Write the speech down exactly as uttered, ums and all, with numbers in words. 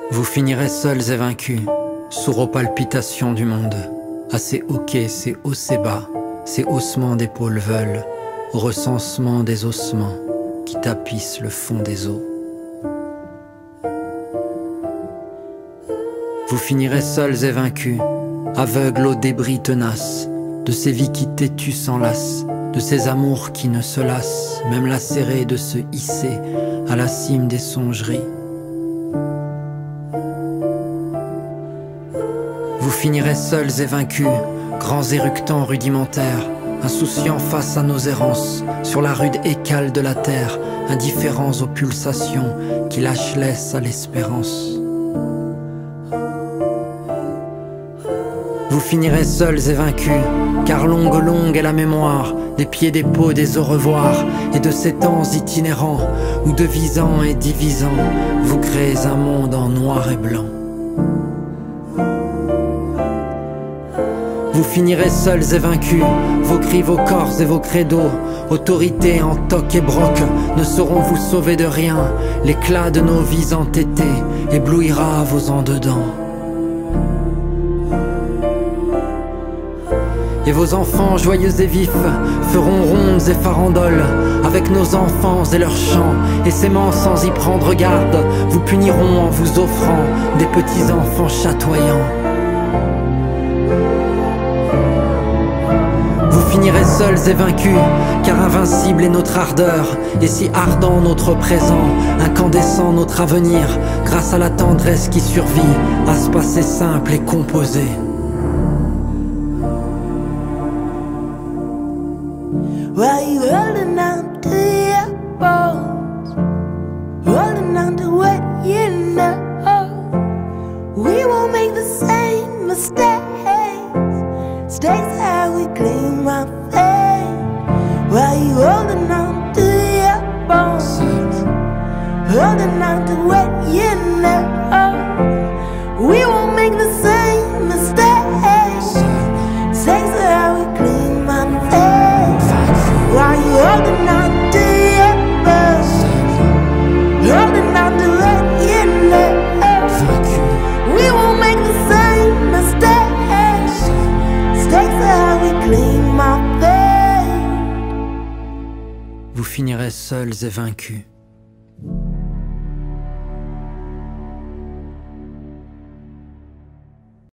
Vous finirez seuls et vaincus, sourds aux palpitations du monde, à ces hoquets, ces hauts, ces bas, ces haussements d'épaules veulent, au recensement des ossements qui tapissent le fond des eaux. Vous finirez seuls et vaincus, aveugles aux débris tenaces, de ces vies qui têtues s'enlacent, de ces amours qui ne se lassent, même lacérés de se hisser à la cime des songeries. Vous finirez seuls et vaincus, grands éructants rudimentaires, insouciants face à nos errances, sur la rude écale de la terre, indifférents aux pulsations qui lâchent laisse à l'espérance. Vous finirez seuls et vaincus, car longue, longue est la mémoire des pieds, des peaux, des au revoir, et de ces temps itinérants où, devisant et divisant, vous créez un monde en noir et blanc. Vous finirez seuls et vaincus, vos cris, vos corps et vos credos, autorité en toc et broc, ne sauront vous sauver de rien. L'éclat de nos vies entêtées éblouira vos en-dedans. Et vos enfants joyeux et vifs feront rondes et farandoles avec nos enfants et leurs chants, et s'aimant sans y prendre garde, vous puniront en vous offrant des petits enfants chatoyants. Vous finirez seuls et vaincus, car invincible est notre ardeur, et si ardent notre présent, incandescent notre avenir, grâce à la tendresse qui survit à ce passé simple et composé. While you holding on to your bones, holding on to what you know, we won't make the same mistakes. Mistakes how we claim our fate. While you holding on to your bones, holding on to what you know, we won't make the same mistakes. Mistakes how we claim our fate. While you holding on to your bones, holding on to what you know, we won't make the same mistakes. Mistakes how we claim our fate. Vous finirez seuls et vaincus.